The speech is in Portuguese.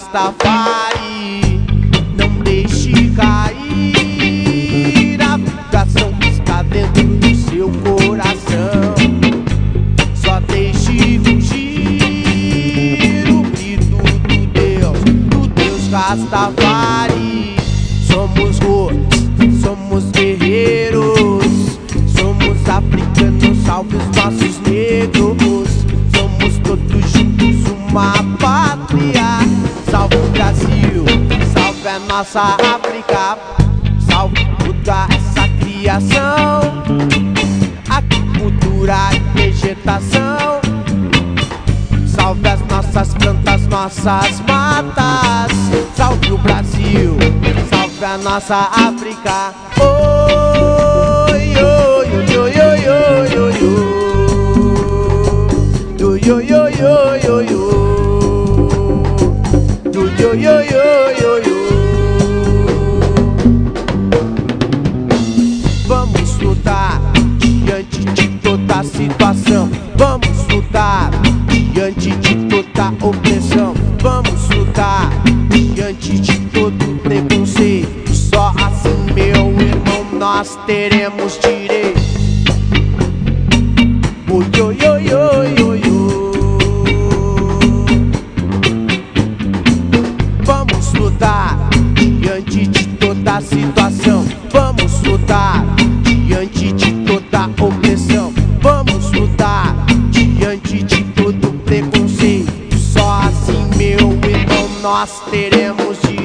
Rastafari. Não deixe cair a vibração que está dentro do seu coração. Só deixe fugir o grito do Deus Rastafari. Somos roots, somos guerreiros, somos africanos, salve os nossos negros. Somos todos juntos uma pátria. Salve o Brasil, salve a nossa África, salve toda essa criação, agricultura e vegetação. Salve as nossas plantas, nossas matas. Salve o Brasil, salve a nossa África. Oi, oi, oi, oi, oi, oi, oi, oi, oi, oi, oi, oi, oi, oi, oi, oi, oi. Vamos lutar diante de toda a situação. Vamos lutar diante de toda opressão. Vamos lutar diante de todo preconceito. Só assim, meu irmão, nós teremos direito. Oi, oi, oi, oi, oi, oi. Vamos lutar diante de toda situação. Vamos lutar diante de toda opressão. Vamos lutar diante de todo preconceito. Só assim, meu irmão, nós teremos direito.